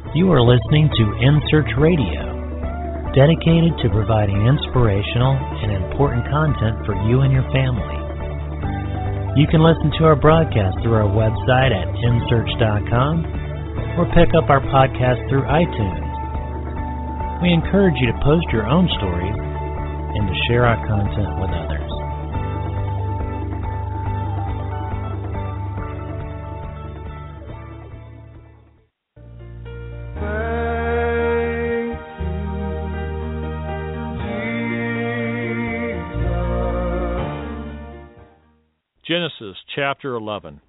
You are listening to In Search Radio, dedicated to providing inspirational and important content for you and your family. You can listen to our broadcast through our website at insearch.com or pick up our podcast through iTunes. We encourage you to post your own stories and to share our content with others. Genesis chapter 11.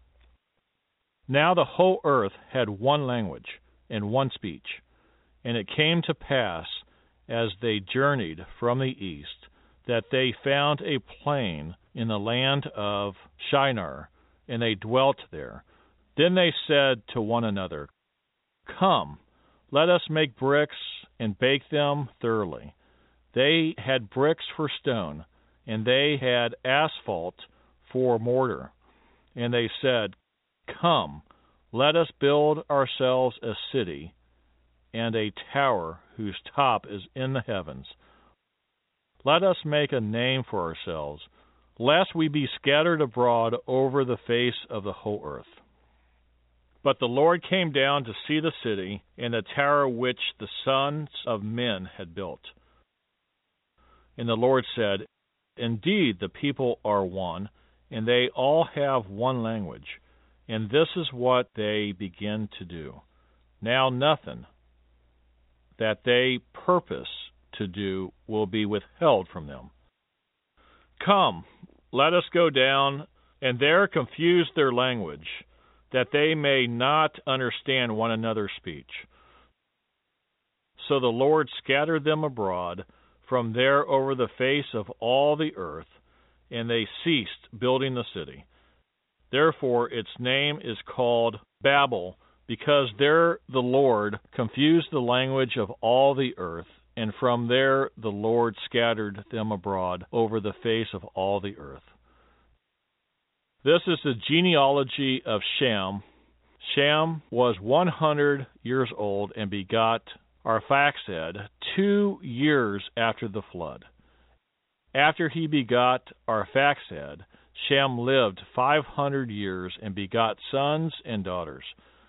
Now the whole earth had one language and one speech. And it came to pass, as they journeyed from the east, that they found a plain in the land of Shinar, and they dwelt there. Then they said to one another, Come, let us make bricks and bake them thoroughly. They had bricks for stone, and they had asphalt for mortar. And they said, Come, let us build ourselves a city, and a tower whose top is in the heavens. Let us make a name for ourselves, lest we be scattered abroad over the face of the whole earth. But the Lord came down to see the city and the tower which the sons of men had built. And the Lord said, Indeed, the people are one, and they all have one language, and this is what they begin to do. Now nothing that they purpose to do will be withheld from them. Come, let us go down, and there confuse their language, that they may not understand one another's speech. So the Lord scattered them abroad from there over the face of all the earth, and they ceased building the city. Therefore its name is called Babel, because there the Lord confused the language of all the earth, and from there the Lord scattered them abroad over the face of all the earth. This is the genealogy of Shem. Shem was 100 years old and begot Arphaxad 2 years after the flood. After he begot Arphaxad, Shem lived 500 years and begot sons and daughters.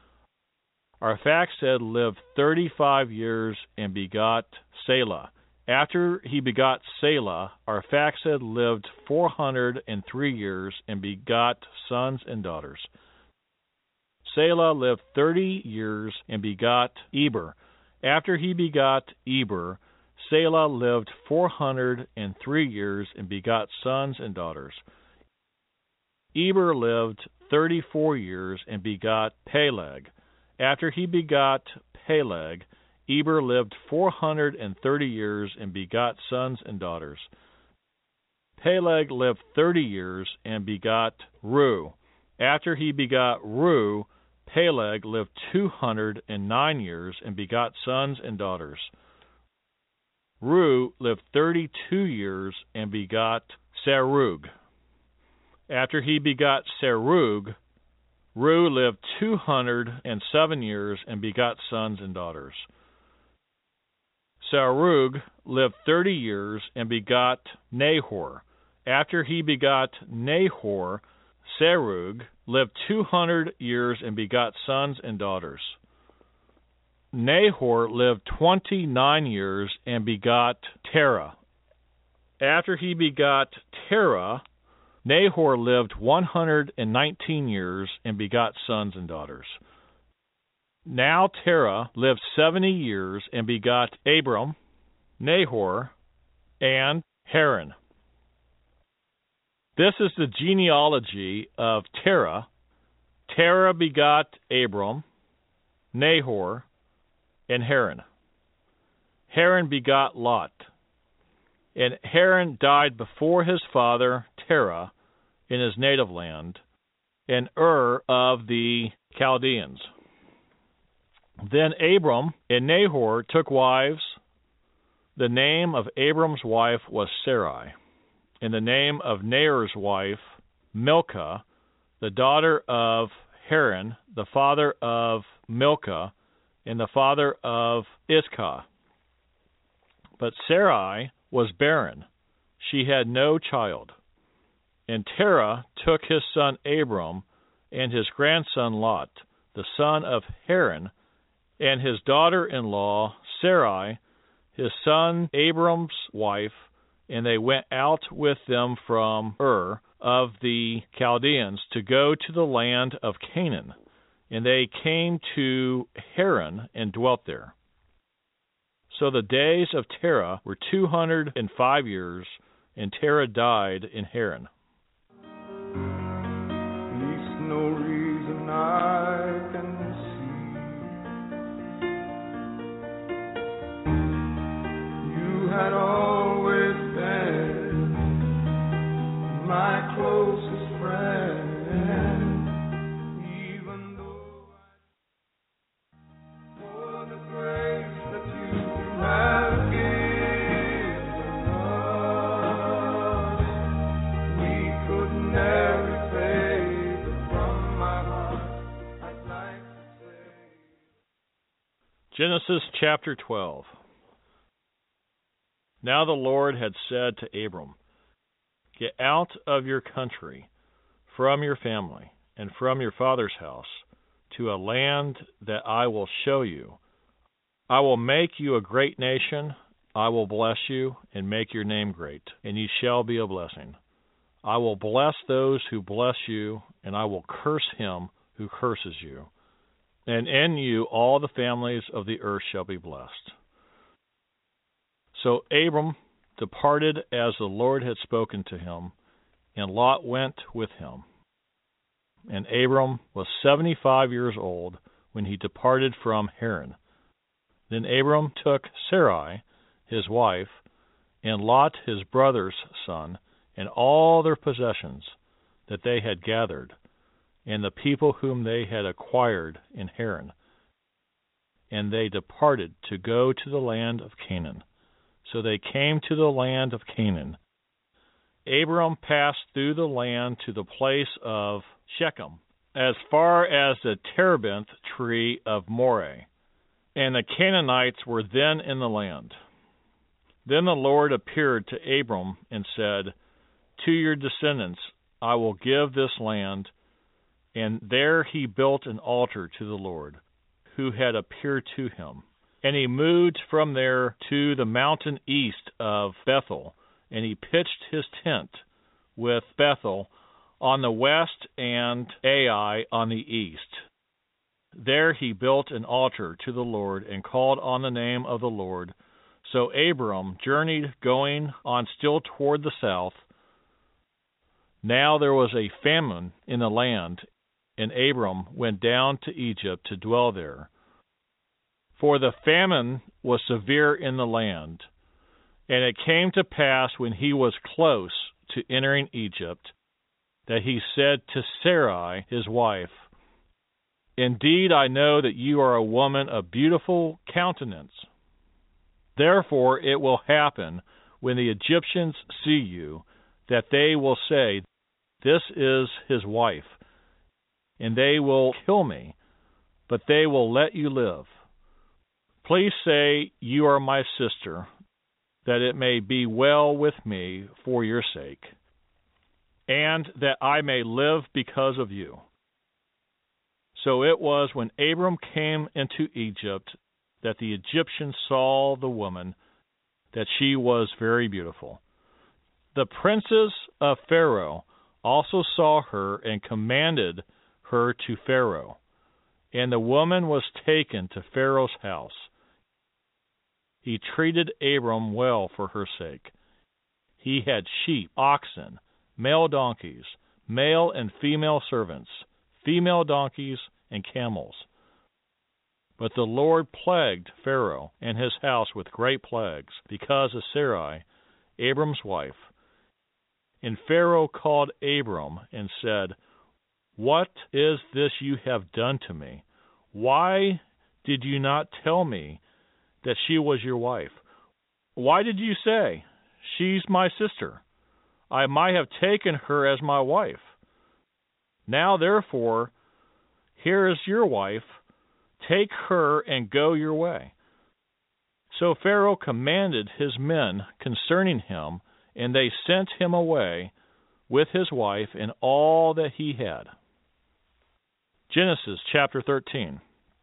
Arphaxad lived 35 years and begot Selah. After he begot Selah, Arphaxad lived 403 years and begot sons and daughters. Selah lived 30 years and begot Eber. After he begot Eber, Selah lived 403 years and begot sons and daughters. Eber lived 34 years and begot Peleg. After he begot Peleg, Eber lived 430 years and begot sons and daughters. Peleg lived 30 years and begot Reu. After he begot Reu, Peleg lived 209 years and begot sons and daughters. Reu lived 32 years and begot Serug. After he begot Serug, Reu lived 207 years and begot sons and daughters. Serug lived 30 years and begot Nahor. After he begot Nahor, Serug lived 200 years and begot sons and daughters. Nahor lived 29 years and begot Terah. After he begot Terah, Nahor lived 119 years and begot sons and daughters. Now Terah lived 70 years and begot Abram, Nahor, and Haran. This is the genealogy of Terah. Terah begot Abram, Nahor, and Haran. Haran begot Lot. And Haran died before his father Terah in his native land, in Ur of the Chaldeans. Then Abram and Nahor took wives. The name of Abram's wife was Sarai, and the name of Nahor's wife Milcah, the daughter of Haran, the father of Milcah, and the father of Iscah. But Sarai was barren. She had no child. And Terah took his son Abram and his grandson Lot, the son of Haran, and his daughter-in-law Sarai, his son Abram's wife, and they went out with them from Ur of the Chaldeans to go to the land of Canaan. And they came to Haran and dwelt there. So the days of Terah were 205 years, and Terah died in Haran. There's no reason I can see. You had always been my closest friend, even though for the grace that you have given us, we could never repay, but from my heart I'd like to say. Genesis chapter 12. Now the Lord had said to Abram, "Get out of your country, from your family, and from your father's house, to a land that I will show you. I will make you a great nation. I will bless you and make your name great, and you shall be a blessing. I will bless those who bless you, and I will curse him who curses you. And in you all the families of the earth shall be blessed." So Abram departed as the Lord had spoken to him, and Lot went with him. And Abram was 75 years old when he departed from Haran. Then Abram took Sarai, his wife, and Lot his brother's son, and all their possessions that they had gathered, and the people whom they had acquired in Haran. And they departed to go to the land of Canaan. So they came to the land of Canaan. Abram passed through the land to the place of Shechem, as far as the terebinth tree of Moreh. And the Canaanites were then in the land. Then the Lord appeared to Abram and said, "To your descendants I will give this land." And there he built an altar to the Lord, who had appeared to him. And he moved from there to the mountain east of Bethel, and he pitched his tent with Bethel on the west and Ai on the east. There he built an altar to the Lord and called on the name of the Lord. So Abram journeyed, going on still toward the south. Now there was a famine in the land, and Abram went down to Egypt to dwell there. For the famine was severe in the land. And it came to pass when he was close to entering Egypt, that he said to Sarai his wife, "Indeed I know that you are a woman of beautiful countenance. Therefore it will happen, when the Egyptians see you, that they will say, 'This is his wife,' and they will kill me, but they will let you live. Please say you are my sister, that it may be well with me for your sake, and that I may live because of you." So it was when Abram came into Egypt that the Egyptians saw the woman, that she was very beautiful. The princes of Pharaoh also saw her and commanded her to Pharaoh. And the woman was taken to Pharaoh's house. He treated Abram well for her sake. He had sheep, oxen, male donkeys, male and female servants, female donkeys, and camels. But the Lord plagued Pharaoh and his house with great plagues because of Sarai, Abram's wife. And Pharaoh called Abram and said, "What is this you have done to me? Why did you not tell me that she was your wife? Why did you say, 'She's my sister'? I might have taken her as my wife. Now, therefore, here is your wife. Take her and go your way. So Pharaoh commanded his men concerning him, and they sent him away with his wife and all that he had. Genesis chapter 13.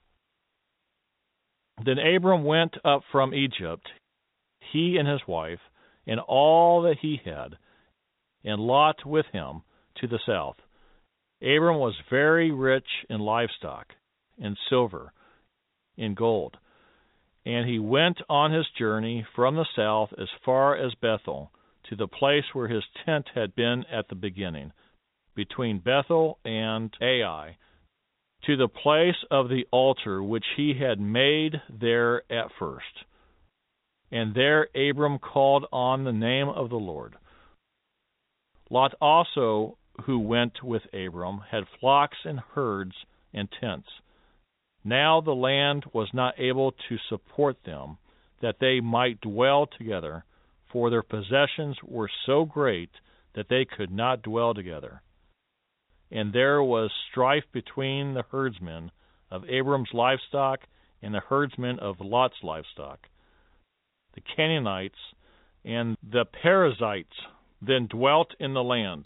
Then Abram went up from Egypt, he and his wife, and all that he had, and Lot with him to the south. Abram was very rich in livestock, in silver, in gold. And he went on his journey from the south as far as Bethel, to the place where his tent had been at the beginning, between Bethel and Ai, to the place of the altar which he had made there at first. And there Abram called on the name of the Lord. Lot also, who went with Abram, had flocks and herds and tents. Now the land was not able to support them, that they might dwell together, for their possessions were so great that they could not dwell together. And there was strife between the herdsmen of Abram's livestock and the herdsmen of Lot's livestock. The Canaanites and the Perizzites then dwelt in the land.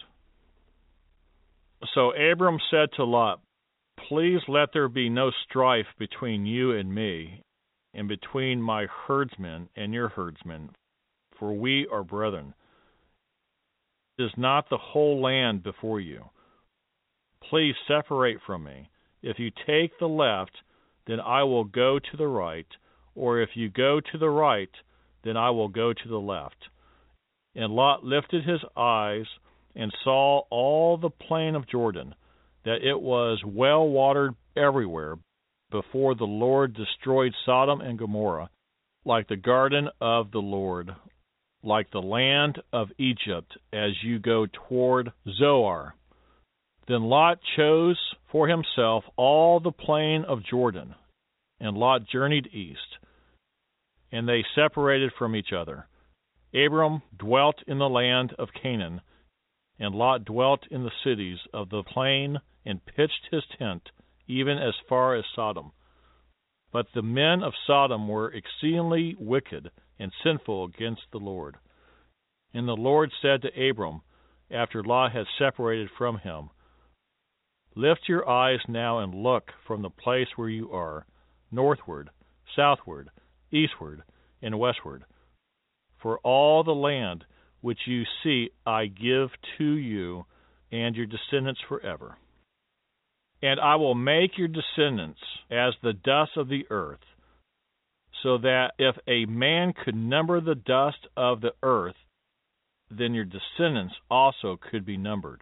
So Abram said to Lot, Please let there be no strife between you and me, and between my herdsmen and your herdsmen, for we are brethren. It is not the whole land before you. Please separate from me. If you take the left, then I will go to the right, or if you go to the right, then I will go to the left. And Lot lifted his eyes and saw all the plain of Jordan, that it was well watered everywhere, before the Lord destroyed Sodom and Gomorrah, like the garden of the Lord, like the land of Egypt, as you go toward Zoar. Then Lot chose for himself all the plain of Jordan, and Lot journeyed east, and they separated from each other. Abram dwelt in the land of Canaan, and Lot dwelt in the cities of the plain, and pitched his tent, even as far as Sodom. But the men of Sodom were exceedingly wicked and sinful against the Lord. And the Lord said to Abram, after Lot had separated from him, Lift your eyes now and look from the place where you are, northward, southward, eastward, and westward. For all the land which you see I give to you and your descendants forever. And I will make your descendants as the dust of the earth, so that if a man could number the dust of the earth, then your descendants also could be numbered.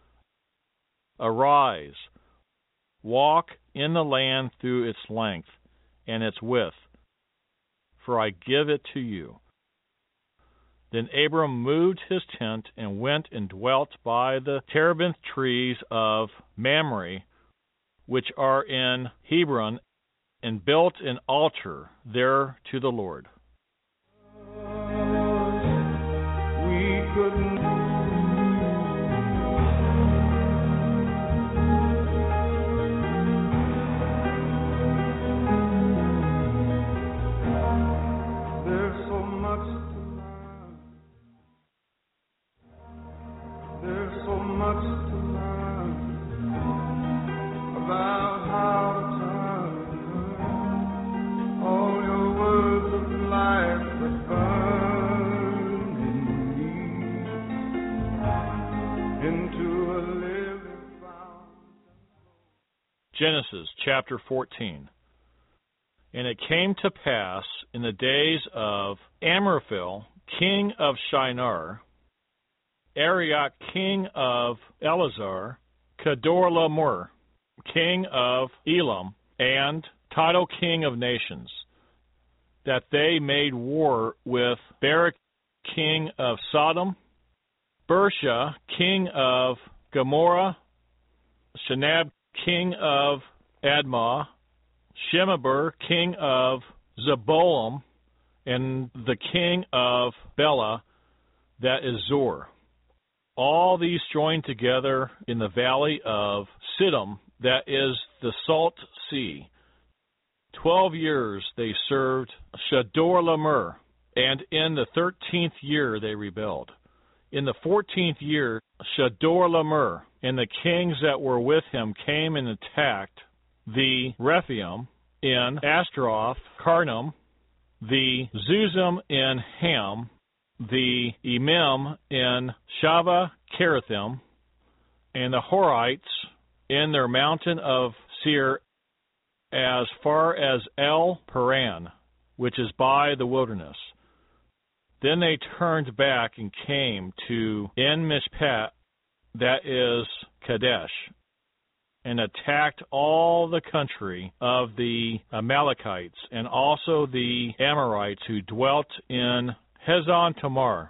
Arise, walk in the land through its length and its width, for I give it to you. Then Abram moved his tent and went and dwelt by the terebinth trees of Mamre, which are in Hebron, and built an altar there to the Lord. We couldn't There's so much to learn. There's so much to learn about how to turn all your words of life that burn in me into a living fountain. Genesis chapter 14. And it came to pass in the days of Amraphel, king of Shinar, Arioch, king of Elazar, Kedorlaomer, king of Elam, and Tidal, king of nations, that they made war with Barak, king of Sodom, Bersha, king of Gomorrah, Shinab, king of Admah, Shemeber, king of Zeboim, and the king of Bela, that is Zor. All these joined together in the valley of Siddim, that is the Salt Sea, 12 years they served Chedorlaomer, and in the 13th year they rebelled. In the 14th year, Chedorlaomer and the kings that were with him came and attacked the Rephaim in Ashtaroth, Karnam, the Zuzim in Ham, the Emim in Shaveh Kirathim, and the Horites in their mountain of Seir, as far as El Paran, which is by the wilderness. Then they turned back and came to En Mishpat, that is Kadesh, and attacked all the country of the Amalekites, and also the Amorites who dwelt in Hezon Tamar.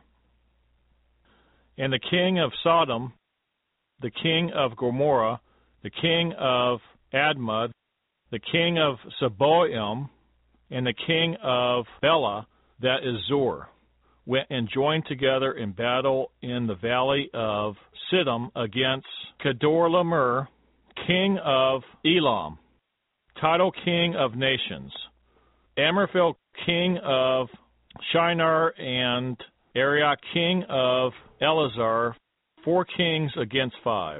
And the king of Sodom, the king of Gomorrah, the king of Admah, the king of Seboim, and the king of Bela, that is Zor, went and joined together in battle in the valley of Siddim against Chedorlaomer, king of Elam, Tidal king of nations, Amraphel king of Shinar, and Arioch king of Elazar, 4 kings against 5.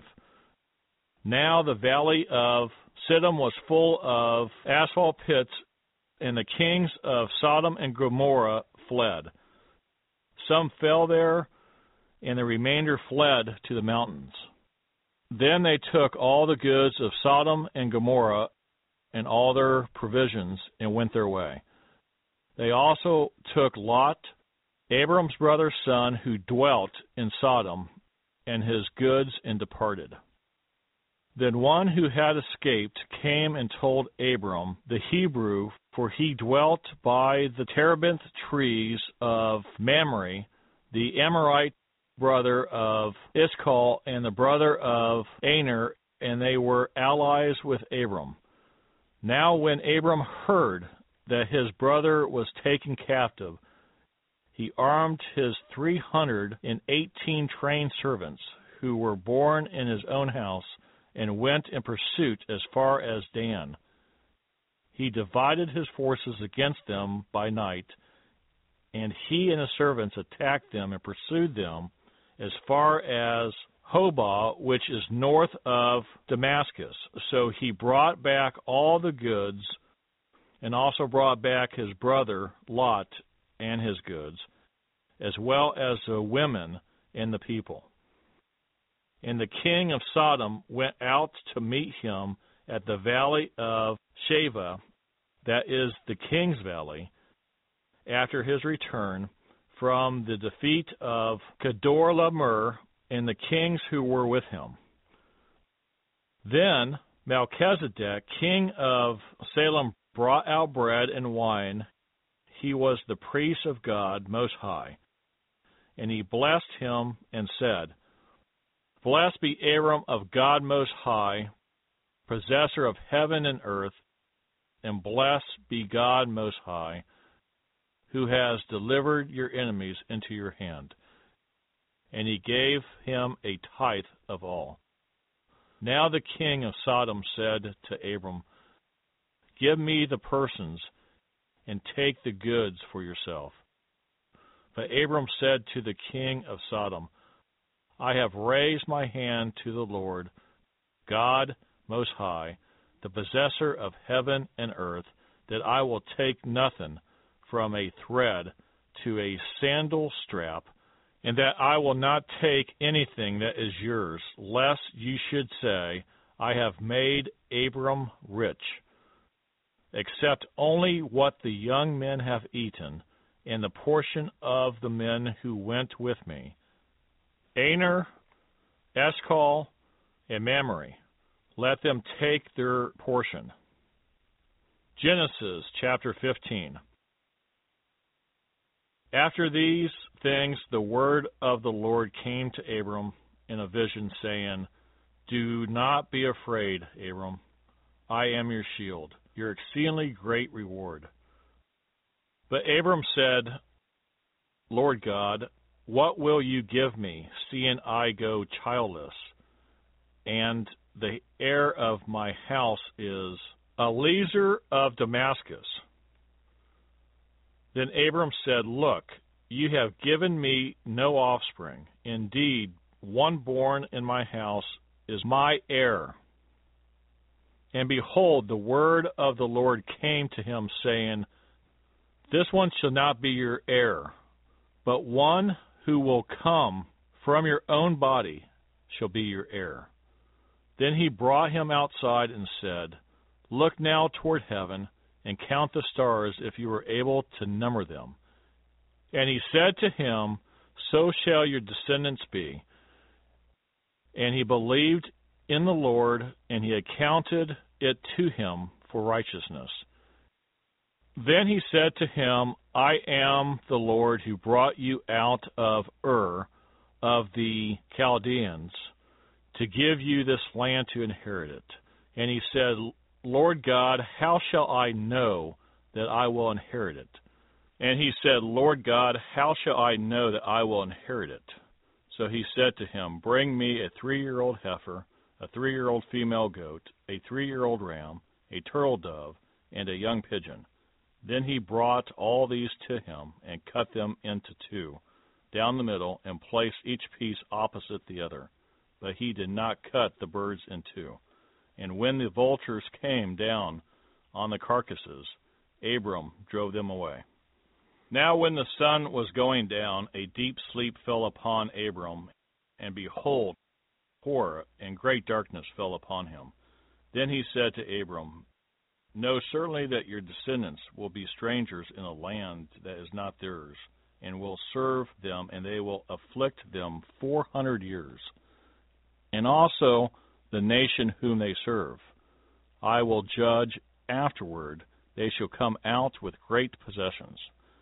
Now the valley of Siddim was full of asphalt pits, and the kings of Sodom and Gomorrah fled. Some fell there, and the remainder fled to the mountains. Then they took all the goods of Sodom and Gomorrah and all their provisions and went their way. They also took Lot, Abram's brother's son, who dwelt in Sodom, and his goods, and departed. Then one who had escaped came and told Abram the Hebrew, for he dwelt by the terebinth trees of Mamre, the Amorite brother of Iskal and the brother of Aner, and they were allies with Abram. Now when Abram heard that his brother was taken captive, he armed his 318 trained servants, who were born in his own house, and went in pursuit as far as Dan. He divided his forces against them by night, and he and his servants attacked them and pursued them as far as Hobah, which is north of Damascus. So he brought back all the goods, and also brought back his brother Lot and his goods, as well as the women and the people. And the king of Sodom went out to meet him at the valley of Shaveh, that is the king's valley, after his return from the defeat of Chedorlaomer and the kings who were with him. Then Melchizedek, king of Salem, brought out bread and wine. He was the priest of God Most High. And he blessed him and said, Blessed be Abram of God Most High, possessor of heaven and earth, and blessed be God Most High, who has delivered your enemies into your hand. And he gave him a tithe of all. Now the king of Sodom said to Abram, Give me the persons, and take the goods for yourself. But Abram said to the king of Sodom, I have raised my hand to the Lord, God Most High, the possessor of heaven and earth, that I will take nothing from a thread to a sandal strap, and that I will not take anything that is yours, lest you should say, I have made Abram rich, except only what the young men have eaten, and the portion of the men who went with me, Aner, Eshcol, and Mamre. Let them take their portion. Genesis chapter 15. After these things, the word of the Lord came to Abram in a vision, saying, Do not be afraid, Abram. I am your shield, your exceedingly great reward. But Abram said, Lord God, what will you give me, seeing I go childless, and the heir of my house is Eliezer of Damascus. Then Abram said, Look, you have given me no offspring. Indeed, one born in my house is my heir. And behold, the word of the Lord came to him, saying, This one shall not be your heir, but one who will come from your own body shall be your heir. Then he brought him outside and said, Look now toward heaven, and count the stars, if you are able to number them. And he said to him, So shall your descendants be. And he believed in the Lord, and he accounted it to him for righteousness. Then he said to him, I am the Lord who brought you out of Ur of the Chaldeans to give you this land to inherit it. And he said, Lord God, how shall I know that I will inherit it? And he said, Lord God, how shall I know that I will inherit it? So he said to him, Bring me a 3-year-old heifer, a 3-year-old female goat, a 3-year-old ram, a turtle dove, and a young pigeon. Then he brought all these to him and cut them into 2, down the middle, and placed each piece opposite the other. But he did not cut the birds in 2. And when the vultures came down on the carcasses, Abram drove them away. Now when the sun was going down, a deep sleep fell upon Abram, and behold, horror and great darkness fell upon him. Then he said to Abram, Know certainly that your descendants will be strangers in a land that is not theirs, and will serve them, and they will afflict them 400 years. And also the nation whom they serve I will judge afterward. They shall come out with great possessions.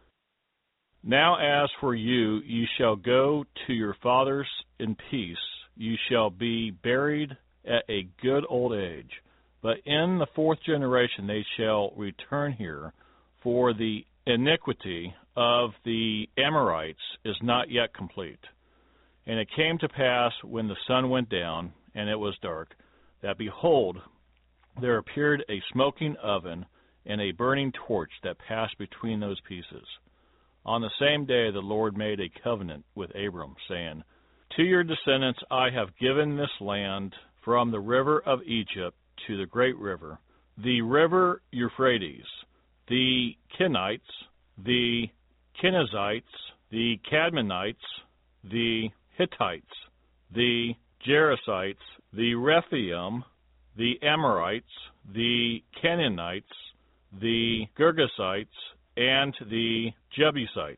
Now as for you, you shall go to your fathers in peace. You shall be buried at a good old age. But in the 4th generation they shall return here, for the iniquity of the Amorites is not yet complete. And it came to pass, when the sun went down, and it was dark, that behold, there appeared a smoking oven and a burning torch that passed between those pieces. On the same day the Lord made a covenant with Abram, saying, To your descendants I have given this land, from the river of Egypt to the great river, the river Euphrates, the Kenites, the Kenizzites, the Cadmonites, the Hittites, the Jerusites, the Rephaim, the Amorites, the Canaanites, the Girgasites, and the Jebusites.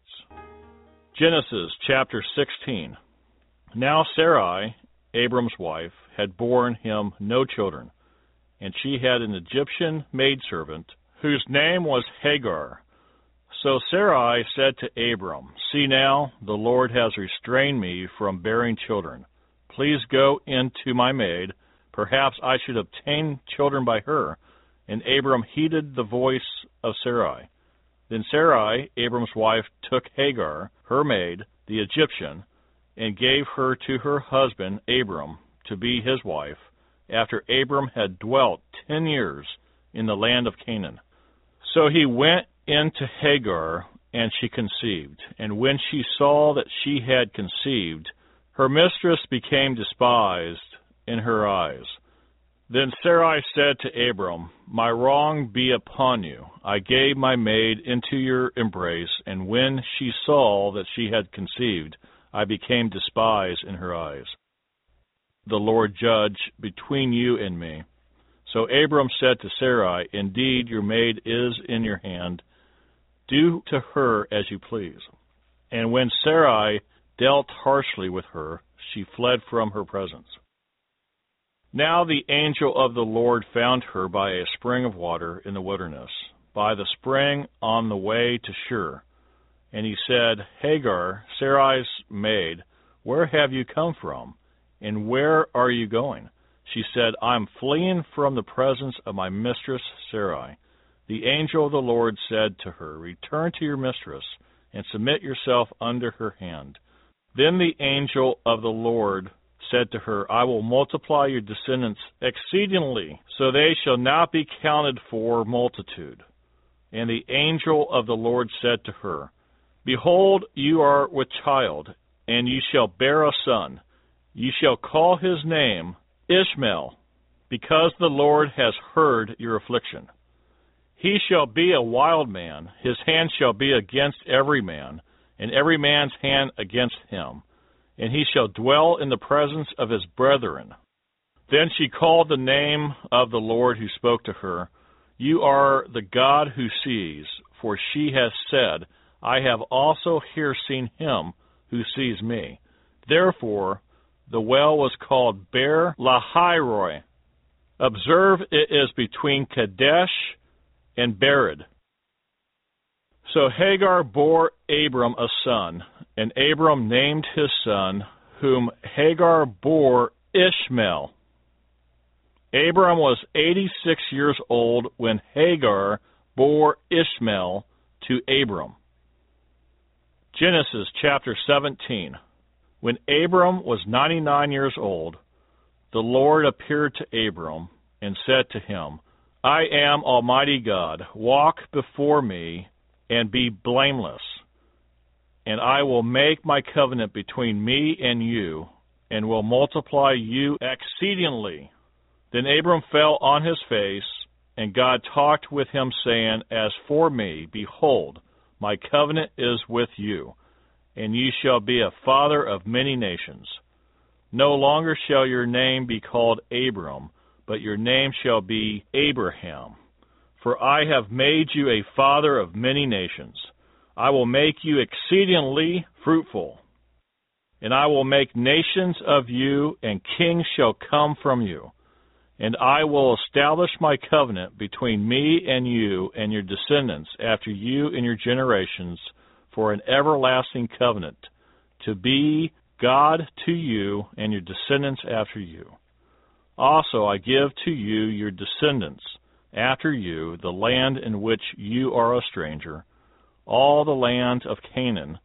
Genesis chapter 16. Now Sarai, Abram's wife, had borne him no children, and she had an Egyptian maidservant, whose name was Hagar. So Sarai said to Abram, See now, the Lord has restrained me from bearing children. Please go in to my maid. Perhaps I should obtain children by her. And Abram heeded the voice of Sarai. Then Sarai, Abram's wife, took Hagar, her maid, the Egyptian, and gave her to her husband Abram to be his wife, after Abram had dwelt 10 years in the land of Canaan. So he went in to Hagar, and she conceived. And when she saw that she had conceived, her mistress became despised in her eyes. Then Sarai said to Abram, My wrong be upon you. I gave my maid into your embrace, and when she saw that she had conceived, I became despised in her eyes. The Lord judge between you and me. So Abram said to Sarai, Indeed, your maid is in your hand. Do to her as you please. And when Sarai dealt harshly with her, she fled from her presence. Now the angel of the Lord found her by a spring of water in the wilderness, by the spring on the way to Shur. And he said, Hagar, Sarai's maid, where have you come from, and where are you going? She said, I'm fleeing from the presence of my mistress Sarai. The angel of the Lord said to her, Return to your mistress, and submit yourself under her hand. Then the angel of the Lord said to her, I will multiply your descendants exceedingly, so they shall not be counted for multitude. And the angel of the Lord said to her, Behold, you are with child, and you shall bear a son. You shall call his name Ishmael, because the Lord has heard your affliction. He shall be a wild man, his hand shall be against every man, and every man's hand against him, and he shall dwell in the presence of his brethren. Then she called the name of the Lord who spoke to her, You are the God who sees, for she has said, I have also here seen him who sees me. Therefore, the well was called Beer Lahairoi. Observe, it is between Kadesh and Bered. So Hagar bore Abram a son, and Abram named his son, whom Hagar bore, Ishmael. Abram was 86 years old when Hagar bore Ishmael to Abram. Genesis chapter 17. When Abram was 99 years old, the Lord appeared to Abram and said to him, I am Almighty God. Walk before me and be blameless, and I will make my covenant between me and you, and will multiply you exceedingly. Then Abram fell on his face, and God talked with him, saying, As for me, behold, my covenant is with you, and you shall be a father of many nations. No longer shall your name be called Abram, but your name shall be Abraham. For I have made you a father of many nations. I will make you exceedingly fruitful, and I will make nations of you, and kings shall come from you. And I will establish my covenant between me and you and your descendants after you in your generations for an everlasting covenant, to be God to you and your descendants after you. Also I give to you your descendants after you the land in which you are a stranger, all the land of Canaan,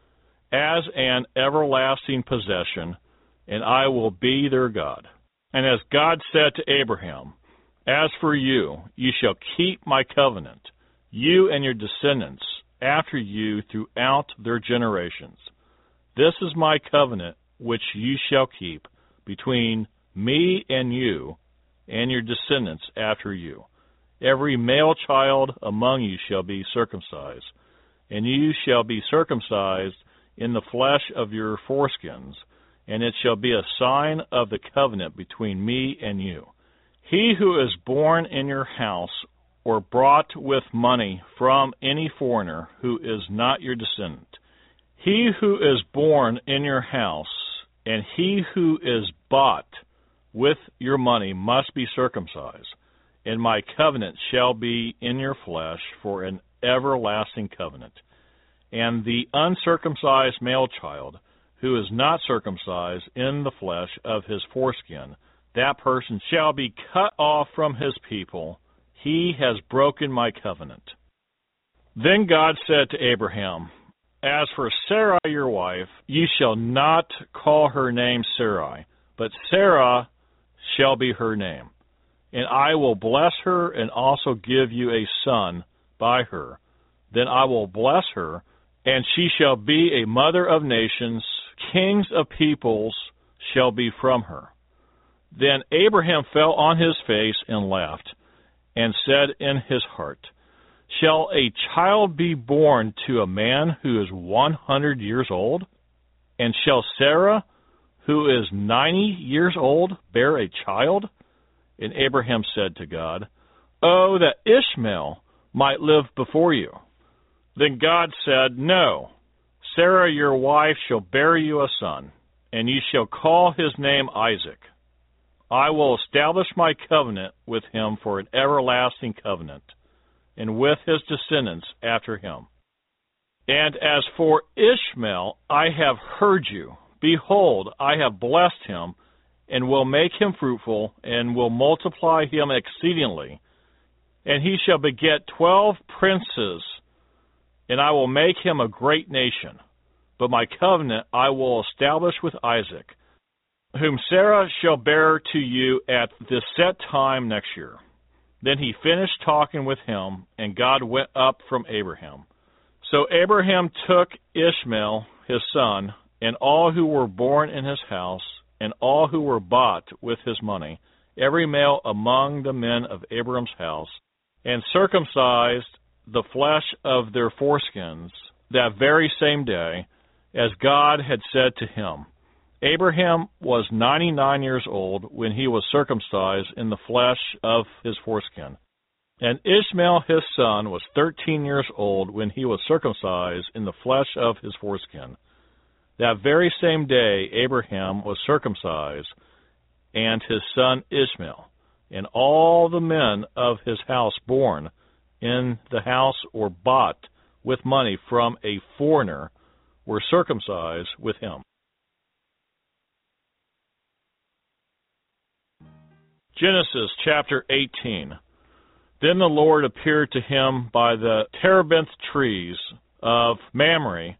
as an everlasting possession, and I will be their God. And as God said to Abraham, As for you, you shall keep my covenant, you and your descendants after you throughout their generations. This is my covenant which you shall keep between me and you and your descendants after you. Every male child among you shall be circumcised, and you shall be circumcised in the flesh of your foreskins, and it shall be a sign of the covenant between me and you. He who is born in your house or brought with money from any foreigner who is not your descendant, he who is born in your house and he who is bought with your money must be circumcised, and my covenant shall be in your flesh for an everlasting covenant. And the uncircumcised male child who is not circumcised in the flesh of his foreskin, that person shall be cut off from his people. He has broken my covenant. Then God said to Abraham, As for Sarai your wife, you shall not call her name Sarai, but Sarah shall be her name. And I will bless her and also give you a son by her. Then I will bless her, and she shall be a mother of nations. Kings of peoples shall be from her. Then Abraham fell on his face and laughed, and said in his heart, Shall a child be born to a man who is 100 years old? And shall Sarah, who is 90 years old, bear a child? And Abraham said to God, Oh, that Ishmael might live before you. Then God said, No, Sarah your wife shall bear you a son, and you shall call his name Isaac. I will establish my covenant with him for an everlasting covenant, and with his descendants after him. And as for Ishmael, I have heard you. Behold, I have blessed him, and will make him fruitful, and will multiply him exceedingly. And he shall beget 12 princes, and I will make him a great nation. But my covenant I will establish with Isaac, whom Sarah shall bear to you at this set time next year. Then he finished talking with him, and God went up from Abraham. So Abraham took Ishmael, his son, and all who were born in his house, and all who were bought with his money, every male among the men of Abram's house, and circumcised the flesh of their foreskins that very same day, as God had said to him. Abraham was 99 years old when he was circumcised in the flesh of his foreskin. And Ishmael his son was 13 years old when he was circumcised in the flesh of his foreskin. That very same day Abraham was circumcised, and his son Ishmael, and all the men of his house born in the house or bought with money from a foreigner were circumcised with him. Genesis chapter 18. Then the Lord appeared to him by the terebinth trees of Mamre,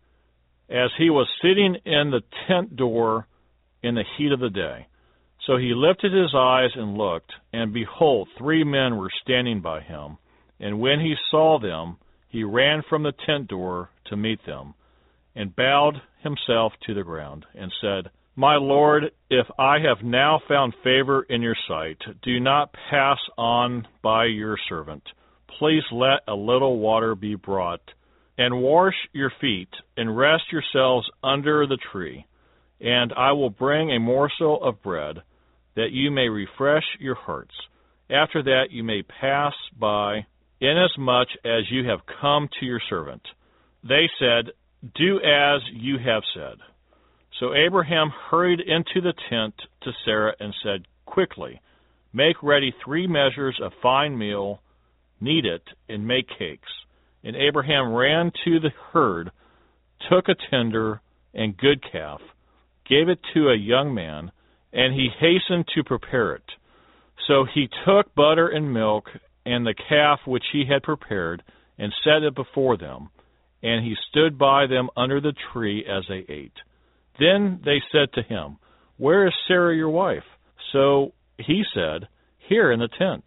as he was sitting in the tent door in the heat of the day. So he lifted his eyes and looked, and behold, 3 men were standing by him. And when he saw them, he ran from the tent door to meet them, and bowed himself to the ground, and said, My Lord, if I have now found favor in your sight, do not pass on by your servant. Please let a little water be brought, and wash your feet, and rest yourselves under the tree. And I will bring a morsel of bread, that you may refresh your hearts. After that you may pass by, inasmuch as you have come to your servant. They said, Do as you have said. So Abraham hurried into the tent to Sarah and said, Quickly, make ready 3 measures of fine meal, knead it, and make cakes. And Abraham ran to the herd, took a tender and good calf, gave it to a young man, and he hastened to prepare it. So he took butter and milk and the calf which he had prepared, and set it before them, and he stood by them under the tree as they ate. Then they said to him, Where is Sarah your wife? So he said, Here in the tent.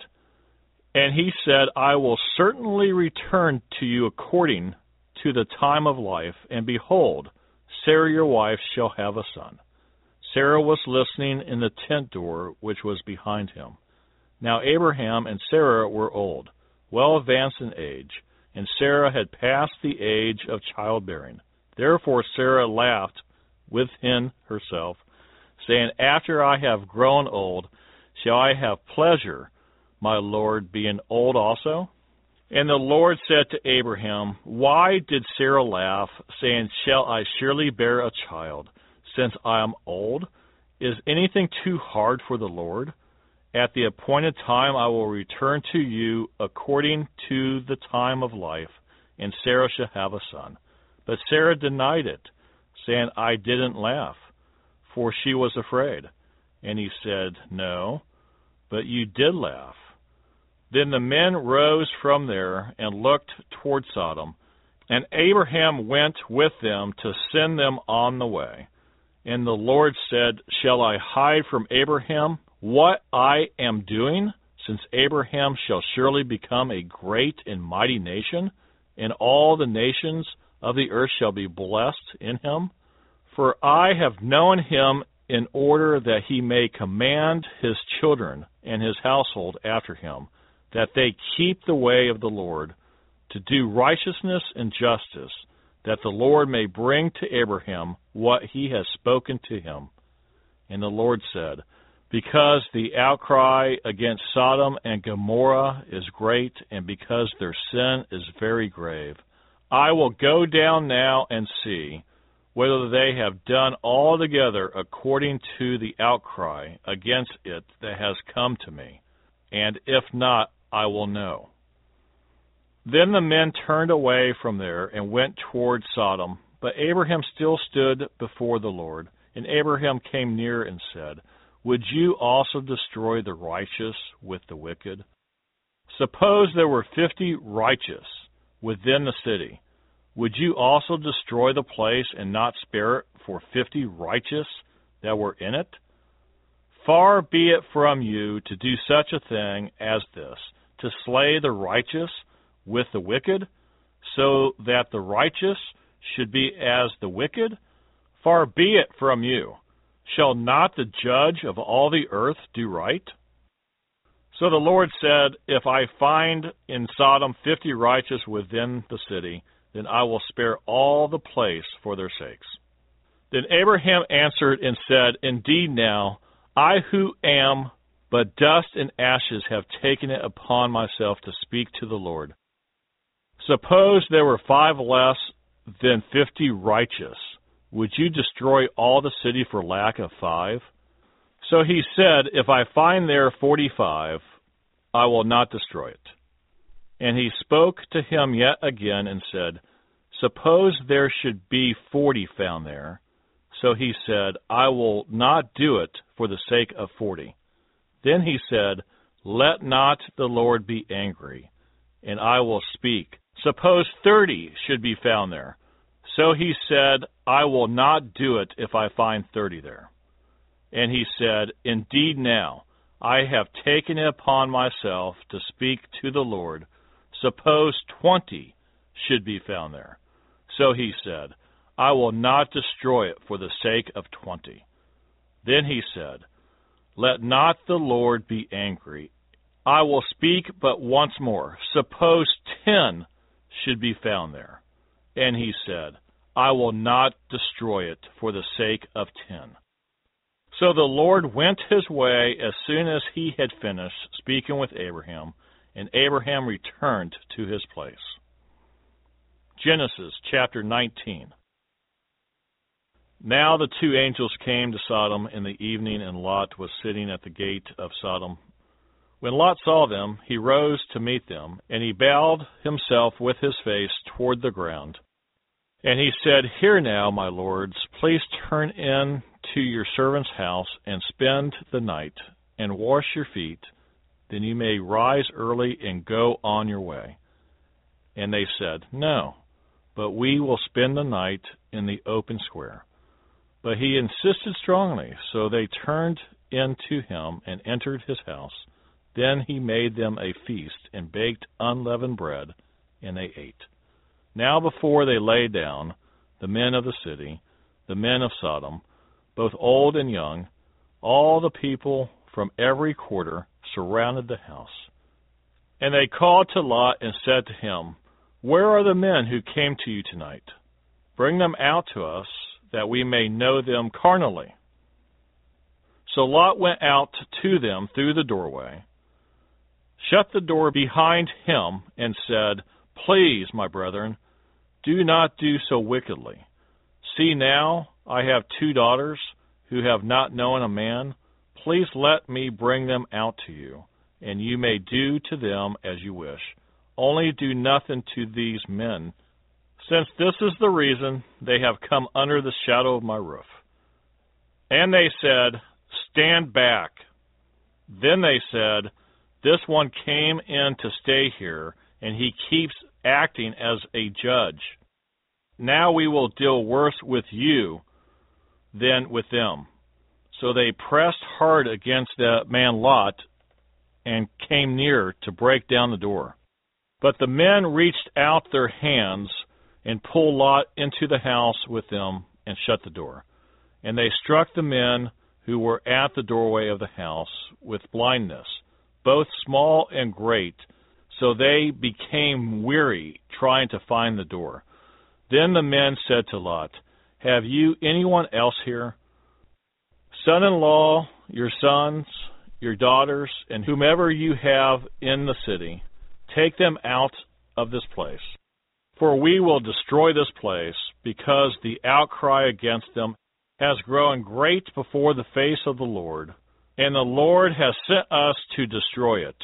And he said, I will certainly return to you according to the time of life, and behold, Sarah your wife shall have a son. Sarah was listening in the tent door which was behind him. Now Abraham and Sarah were old, well advanced in age, and Sarah had passed the age of childbearing. Therefore Sarah laughed within herself, saying, After I have grown old, shall I have pleasure, my Lord, being old also? And the Lord said to Abraham, Why did Sarah laugh, saying, Shall I surely bear a child, since I am old? Is anything too hard for the Lord? At the appointed time I will return to you according to the time of life, and Sarah shall have a son. But Sarah denied it, saying, I didn't laugh, for she was afraid. And he said, No, but you did laugh. Then the men rose from there and looked toward Sodom, and Abraham went with them to send them on the way. And the Lord said, Shall I hide from Abraham what I am doing, since Abraham shall surely become a great and mighty nation, and all the nations of the earth shall be blessed in him? For I have known him in order that he may command his children and his household after him, that they keep the way of the Lord, to do righteousness and justice, that the Lord may bring to Abraham what he has spoken to him. And the Lord said, Because the outcry against Sodom and Gomorrah is great, and because their sin is very grave, I will go down now and see whether they have done altogether according to the outcry against it that has come to me, and if not, I will know. Then the men turned away from there and went toward Sodom, but Abraham still stood before the Lord. And Abraham came near and said, Would you also destroy the righteous with the wicked? Suppose there were 50 righteous within the city. Would you also destroy the place and not spare it for 50 righteous that were in it? Far be it from you to do such a thing as this, to slay the righteous with the wicked, so that the righteous should be as the wicked? Far be it from you. Shall not the judge of all the earth do right? So the Lord said, if I find in Sodom 50 righteous within the city, then I will spare all the place for their sakes. Then Abraham answered and said, indeed now, I who am but dust and ashes have taken it upon myself to speak to the Lord. Suppose there were 5 less than 50 righteous. Would you destroy all the city for lack of 5? So he said, if I find there 45, I will not destroy it. And he spoke to him yet again and said, suppose there should be 40 found there. So he said, I will not do it for the sake of 40. Then he said, let not the Lord be angry, and I will speak. Suppose 30 should be found there. So he said, I will not do it if I find 30 there. And he said, indeed now, I have taken it upon myself to speak to the Lord. Suppose 20 should be found there. So he said, I will not destroy it for the sake of 20. Then he said, let not the Lord be angry. I will speak but once more. Suppose 10 should be found there. And he said, I will not destroy it for the sake of 10. So the Lord went his way as soon as he had finished speaking with Abraham, and Abraham returned to his place. Genesis chapter 19. Now the 2 angels came to Sodom in the evening, and Lot was sitting at the gate of Sodom. When Lot saw them, he rose to meet them, and he bowed himself with his face toward the ground. And he said, Hear now, my lords, please turn in to your servant's house and spend the night, and wash your feet. Then you may rise early and go on your way. And they said, No, but we will spend the night in the open square. But he insisted strongly, so they turned in to him and entered his house. Then he made them a feast and baked unleavened bread, and they ate. Now before they lay down, the men of the city, the men of Sodom, both old and young, all the people from every quarter surrounded the house. And they called to Lot and said to him, Where are the men who came to you tonight? Bring them out to us, that we may know them carnally. So Lot went out to them through the doorway, shut the door behind him, and said, Please, my brethren, do not do so wickedly. See now, I have 2 daughters who have not known a man. Please let me bring them out to you, and you may do to them as you wish. Only do nothing to these men, since this is the reason they have come under the shadow of my roof. And they said, Stand back. Then they said, This one came in to stay here, and he keeps acting as a judge. Now we will deal worse with you than with them. So they pressed hard against the man Lot and came near to break down the door. But the men reached out their hands and pulled Lot into the house with them and shut the door. And they struck the men who were at the doorway of the house with blindness, both small and great, so they became weary trying to find the door. Then the men said to Lot, Have you anyone else here? Son-in-law, your sons, your daughters, and whomever you have in the city, take them out of this place. For we will destroy this place, because the outcry against them has grown great before the face of the Lord, and the Lord has sent us to destroy it.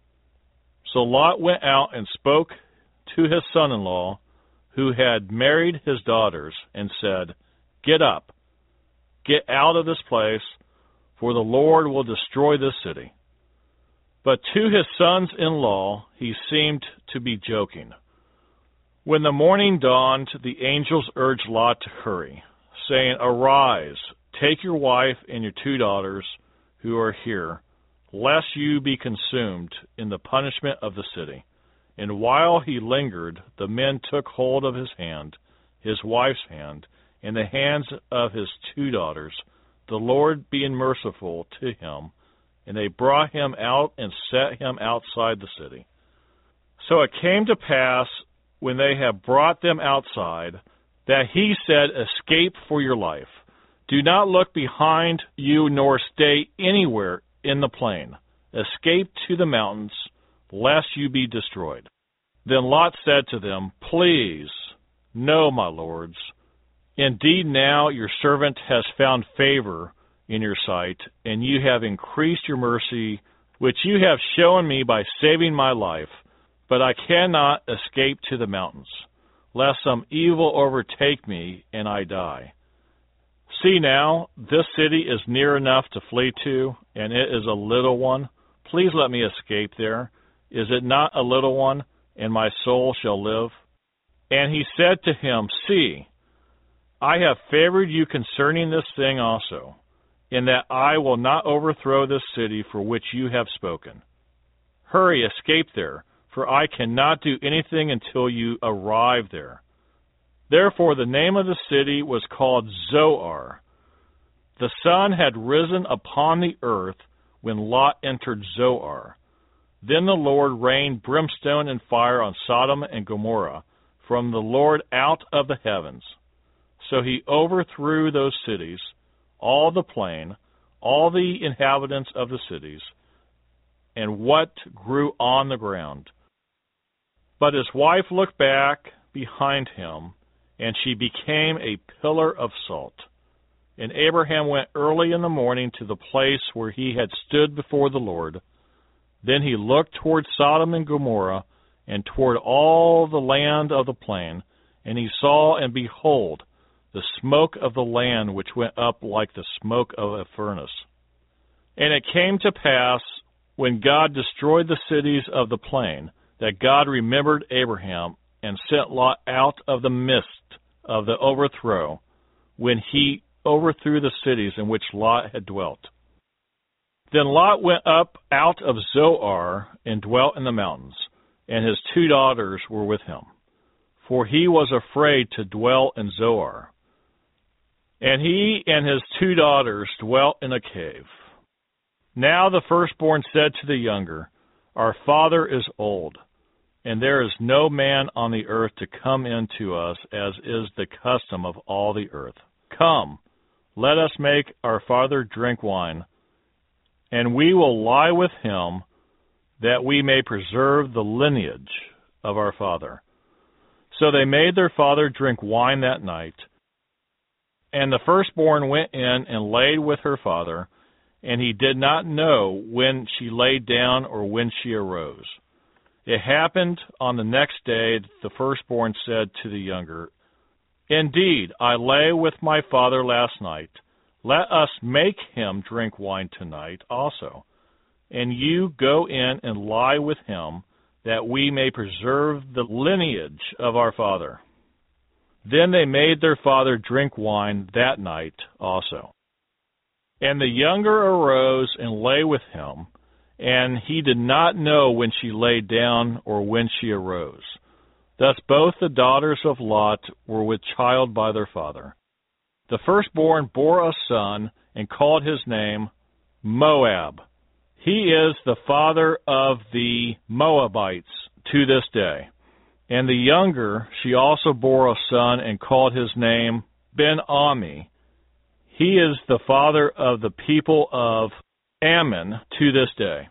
So Lot went out and spoke to his son-in-law, who had married his daughters, and said, Get up, get out of this place, for the Lord will destroy this city. But to his sons-in-law he seemed to be joking. When the morning dawned, the angels urged Lot to hurry, saying, Arise, take your wife and your 2 daughters, who are here, lest you be consumed in the punishment of the city. And while he lingered, the men took hold of his hand, his wife's hand, and the hands of his 2 daughters, the Lord being merciful to him, and they brought him out and set him outside the city. So it came to pass, when they had brought them outside, that he said, Escape for your life. Do not look behind you, nor stay anywhere in the plain. Escape to the mountains, lest you be destroyed. Then Lot said to them, Please, no, my lords. Indeed, now your servant has found favor in your sight, and you have increased your mercy, which you have shown me by saving my life. But I cannot escape to the mountains, lest some evil overtake me and I die. See now, this city is near enough to flee to, and it is a little one. Please let me escape there. Is it not a little one, and my soul shall live? And he said to him, See, I have favored you concerning this thing also, in that I will not overthrow this city for which you have spoken. Hurry, escape there, for I cannot do anything until you arrive there. Therefore the name of the city was called Zoar. The sun had risen upon the earth when Lot entered Zoar. Then the Lord rained brimstone and fire on Sodom and Gomorrah from the Lord out of the heavens. So he overthrew those cities, all the plain, all the inhabitants of the cities, and what grew on the ground. But his wife looked back behind him, and she became a pillar of salt. And Abraham went early in the morning to the place where he had stood before the Lord. Then he looked toward Sodom and Gomorrah, and toward all the land of the plain, and he saw, and behold, the smoke of the land which went up like the smoke of a furnace. And it came to pass, when God destroyed the cities of the plain, that God remembered Abraham, and sent Lot out of the midst of the overthrow, when he overthrew the cities in which Lot had dwelt. Then Lot went up out of Zoar, and dwelt in the mountains, and his 2 daughters were with him. For he was afraid to dwell in Zoar. And he and his 2 daughters dwelt in a cave. Now the firstborn said to the younger, Our father is old, and there is no man on the earth to come in to us, as is the custom of all the earth. Come, let us make our father drink wine, and we will lie with him, that we may preserve the lineage of our father. So they made their father drink wine that night. And the firstborn went in and laid with her father, and he did not know when she laid down or when she arose. It happened on the next day that the firstborn said to the younger, Indeed, I lay with my father last night. Let us make him drink wine tonight also. And you go in and lie with him, that we may preserve the lineage of our father. Then they made their father drink wine that night also. And the younger arose and lay with him, and he did not know when she lay down or when she arose. Thus both the daughters of Lot were with child by their father. The firstborn bore a son, and called his name Moab. He is the father of the Moabites to this day. And the younger, she also bore a son, and called his name Ben-Ami. He is the father of the people of Ammon to this day.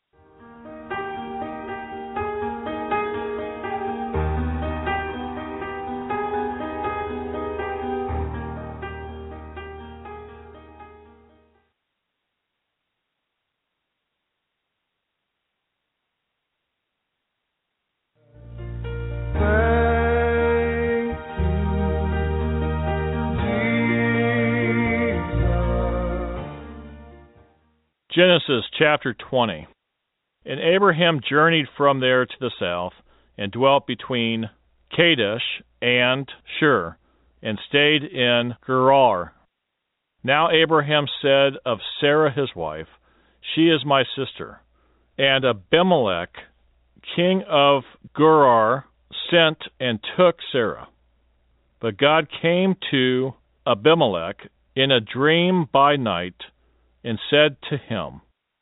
Genesis chapter 20. And Abraham journeyed from there to the south, and dwelt between Kadesh and Shur, and stayed in Gerar. Now Abraham said of Sarah his wife, she is my sister. And Abimelech, king of Gerar, sent and took Sarah. But God came to Abimelech in a dream by night and said to him,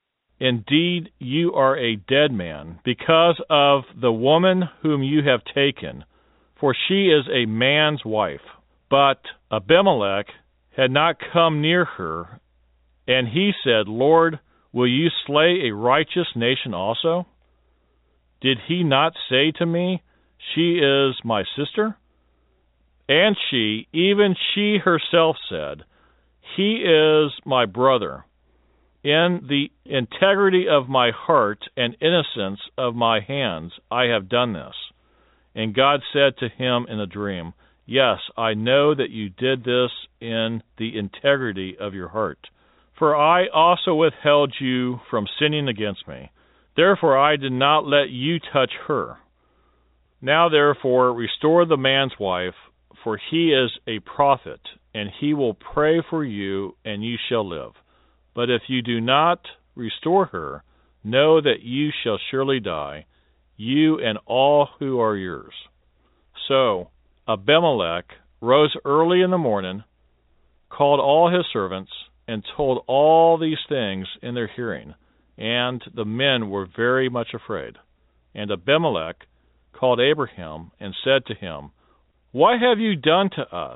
Indeed, you are a dead man because of the woman whom you have taken, for she is a man's wife. But Abimelech had not come near her, and he said, Lord, will you slay a righteous nation also? Did he not say to me, She is my sister? And she, even she herself said, He is my brother. In the integrity of my heart and innocence of my hands I have done this. And God said to him in a dream, Yes, I know that you did this in the integrity of your heart. For I also withheld you from sinning against me. Therefore I did not let you touch her. Now therefore restore the man's wife, for he is a prophet, and he will pray for you, and you shall live. But if you do not restore her, know that you shall surely die, you and all who are yours. So Abimelech rose early in the morning, called all his servants, and told all these things in their hearing. And the men were very much afraid. And Abimelech called Abraham and said to him, What have you done to us?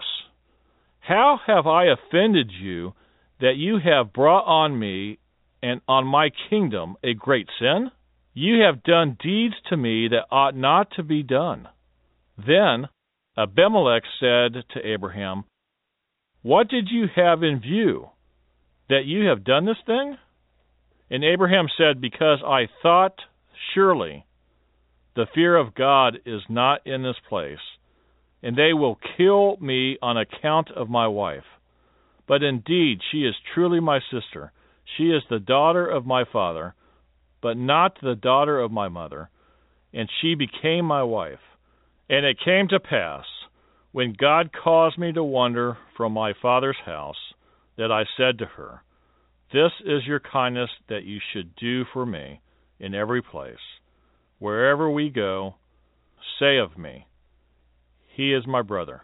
How have I offended you that you have brought on me and on my kingdom a great sin? You have done deeds to me that ought not to be done. Then Abimelech said to Abraham, What did you have in view, that you have done this thing? And Abraham said, Because I thought, surely the fear of God is not in this place, and they will kill me on account of my wife. But indeed she is truly my sister. She is the daughter of my father, but not the daughter of my mother, and she became my wife. And it came to pass, when God caused me to wander from my father's house, that I said to her, This is your kindness that you should do for me in every place. Wherever we go, say of me, He is my brother.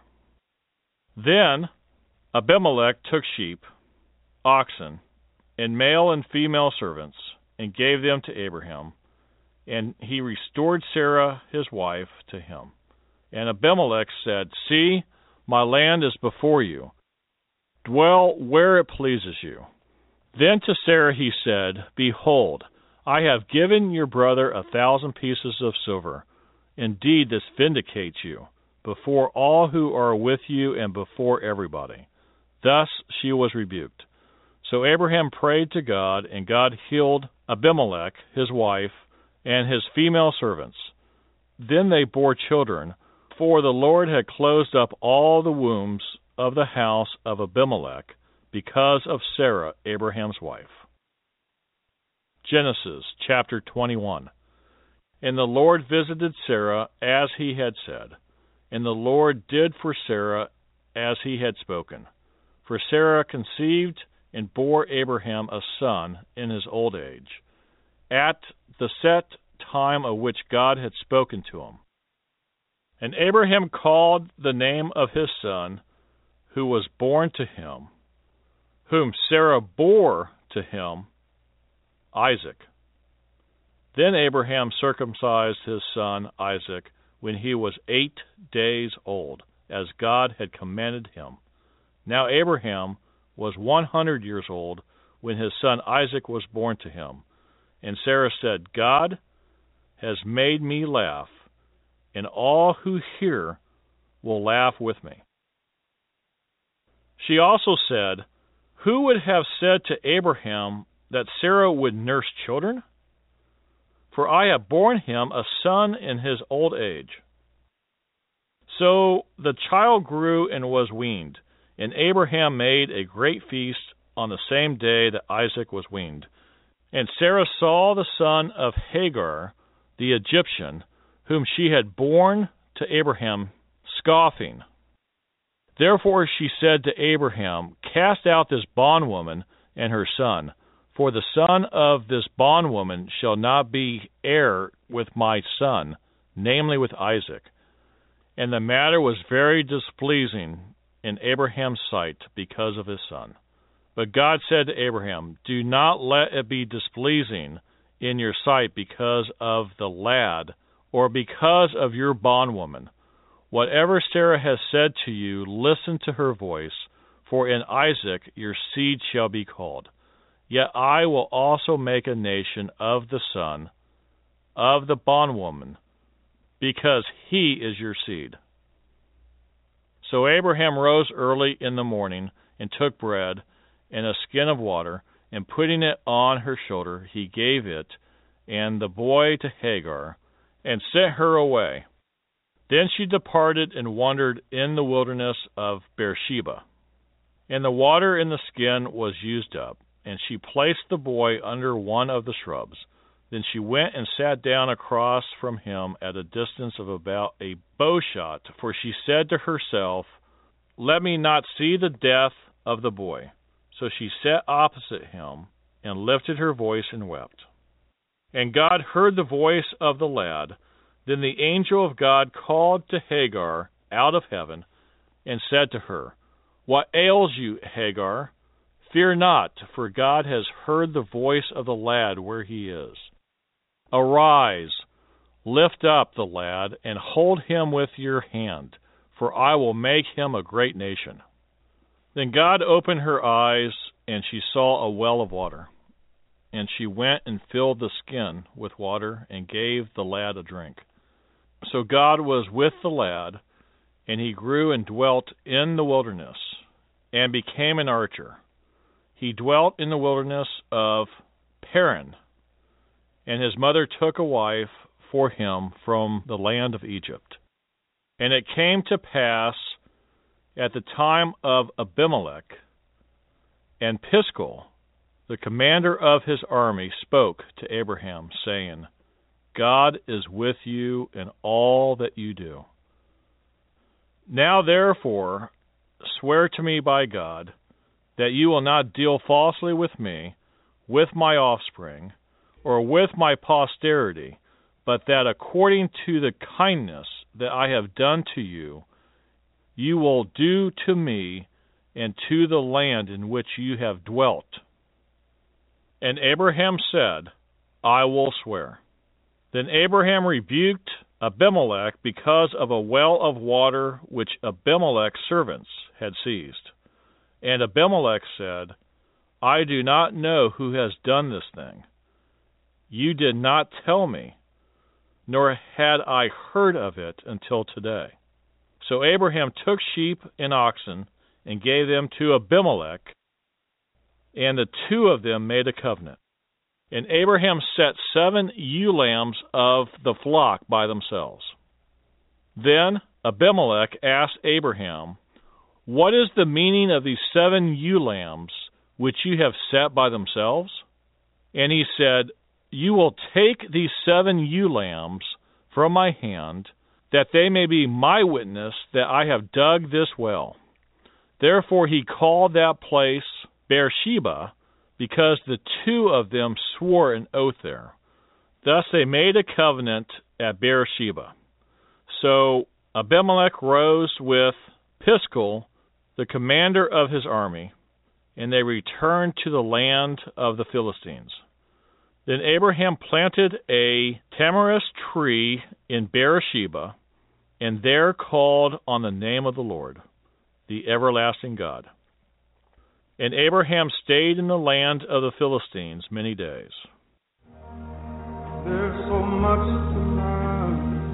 Then Abimelech took sheep, oxen, and male and female servants, and gave them to Abraham, and he restored Sarah his wife to him. And Abimelech said, See, my land is before you. Dwell where it pleases you. Then to Sarah he said, Behold, I have given your brother 1,000 pieces of silver. Indeed, this vindicates you before all who are with you and before everybody. Thus she was rebuked. So Abraham prayed to God, and God healed Abimelech, his wife, and his female servants. Then they bore children, for the Lord had closed up all the wombs of the house of Abimelech because of Sarah, Abraham's wife. Genesis chapter 21. And the Lord visited Sarah as he had said, and the Lord did for Sarah as he had spoken. For Sarah conceived and bore Abraham a son in his old age, at the set time of which God had spoken to him. And Abraham called the name of his son, who was born to him, whom Sarah bore to him, Isaac. Then Abraham circumcised his son Isaac when he was 8 days old, as God had commanded him. Now Abraham was 100 years old when his son Isaac was born to him. And Sarah said, God has made me laugh, and all who hear will laugh with me. She also said, Who would have said to Abraham that Sarah would nurse children? For I have borne him a son in his old age. So the child grew and was weaned, and Abraham made a great feast on the same day that Isaac was weaned. And Sarah saw the son of Hagar, the Egyptian, whom she had borne to Abraham, scoffing. Therefore she said to Abraham, Cast out this bondwoman and her son, For the son of this bondwoman shall not be heir with my son, namely with Isaac. And the matter was very displeasing in Abraham's sight because of his son. But God said to Abraham, Do not let it be displeasing in your sight because of the lad, or because of your bondwoman. Whatever Sarah has said to you, listen to her voice, for in Isaac your seed shall be called. Yet I will also make a nation of the son of the bondwoman, because he is your seed. So Abraham rose early in the morning, and took bread and a skin of water, and putting it on her shoulder, he gave it and the boy to Hagar, and sent her away. Then she departed and wandered in the wilderness of Beersheba. And the water in the skin was used up, and she placed the boy under one of the shrubs. Then she went and sat down across from him at a distance of about a bowshot, for she said to herself, Let me not see the death of the boy. So she sat opposite him, and lifted her voice and wept. And God heard the voice of the lad. Then the angel of God called to Hagar out of heaven, and said to her, What ails you, Hagar? Fear not, for God has heard the voice of the lad where he is. Arise, lift up the lad, and hold him with your hand, for I will make him a great nation. Then God opened her eyes, and she saw a well of water. And she went and filled the skin with water, and gave the lad a drink. So God was with the lad, and he grew and dwelt in the wilderness, and became an archer. He dwelt in the wilderness of Paran, and his mother took a wife for him from the land of Egypt. And it came to pass at the time of Abimelech, and Piscal, the commander of his army, spoke to Abraham, saying, God is with you in all that you do. Now therefore swear to me by God, that you will not deal falsely with me, with my offspring, or with my posterity, but that according to the kindness that I have done to you, you will do to me and to the land in which you have dwelt. And Abraham said, I will swear. Then Abraham rebuked Abimelech because of a well of water which Abimelech's servants had seized. And Abimelech said, I do not know who has done this thing. You did not tell me, nor had I heard of it until today. So Abraham took sheep and oxen and gave them to Abimelech, and the two of them made a covenant. And Abraham set 7 ewe lambs of the flock by themselves. Then Abimelech asked Abraham, What is the meaning of these 7 ewe lambs which you have set by themselves? And he said, You will take these 7 ewe lambs from my hand, that they may be my witness that I have dug this well. Therefore he called that place Beersheba, because the two of them swore an oath there. Thus they made a covenant at Beersheba. So Abimelech rose with Piscal, the commander of his army, and they returned to the land of the Philistines. Then Abraham planted a tamarisk tree in Beersheba, and there called on the name of the Lord, the everlasting God. And Abraham stayed in the land of the Philistines many days. There's so much to learn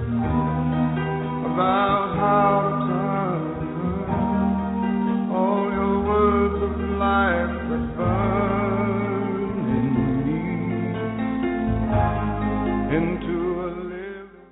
about how to turn all your words of life that burn in me into a living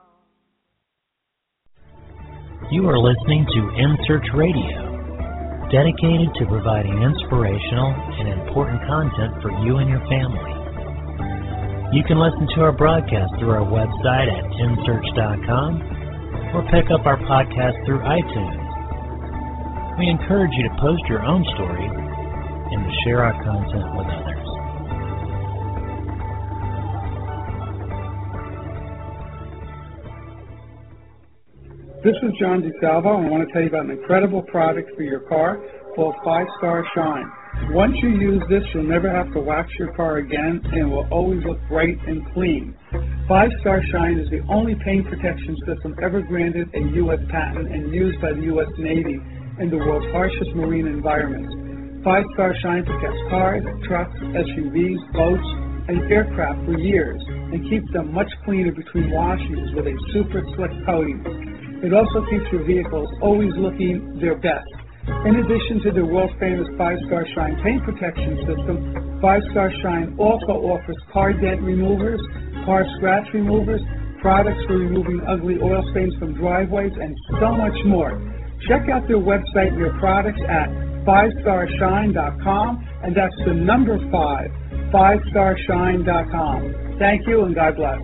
vow. You are listening to InSearch Radio, dedicated to providing inspirational and important content for you and your family. You can listen to our broadcast through our website at insearch.com or pick up our podcast through iTunes. We encourage you to post your own story and to share our content with others. This is John DeSalvo, and I want to tell you about an incredible product for your car called 5-Star Shine. Once you use this, you'll never have to wax your car again, and it will always look bright and clean. 5-Star Shine is the only paint protection system ever granted a U.S. patent and used by the U.S. Navy in the world's harshest marine environments. 5-Star Shine protects cars, trucks, SUVs, boats, and aircraft for years and keeps them much cleaner between washes with a super slick coating. It also keeps your vehicles always looking their best. In addition to the world-famous 5-Star Shine paint protection system, 5-Star Shine also offers car dent removers, car scratch removers, products for removing ugly oil stains from driveways, and so much more. Check out their website and their products at 5starshine.com, and that's the number 5, 5starshine.com. Thank you, and God bless.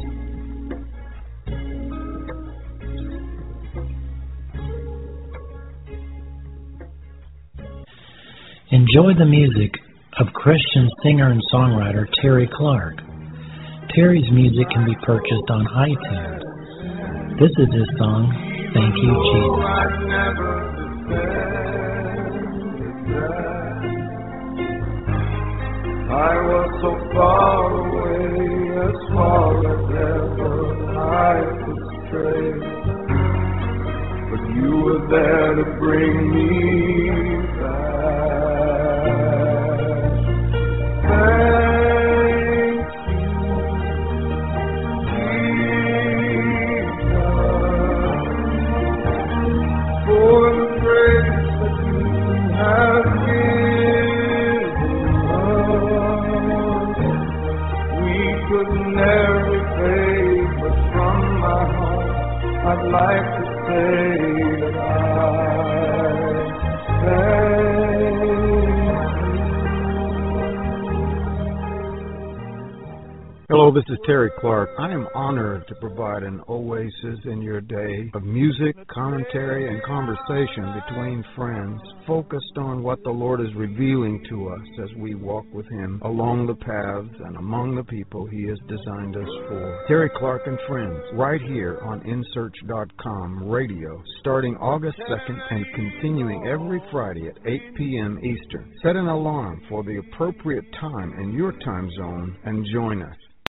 Enjoy the music of Christian singer and songwriter Terry Clark. Terry's music can be purchased on iTunes. This is his song, Thank You, Jesus. I was so far away, as far as ever I could stray, but you were there to bring me back. Thank you, Jesus, for the grace that you have given. Could never repay, but from my heart I'd like to say that I thank you. Hello, this is Terry Clark. I am honored to provide an oasis in your day of music, commentary, and conversation between friends, focused on what the Lord is revealing to us as we walk with Him along the paths and among the people He has designed us for. Terry Clark and Friends, right here on InSearch.com radio, starting August 2nd and continuing every Friday at 8 p.m. Eastern. Set an alarm for the appropriate time in your time zone and join us.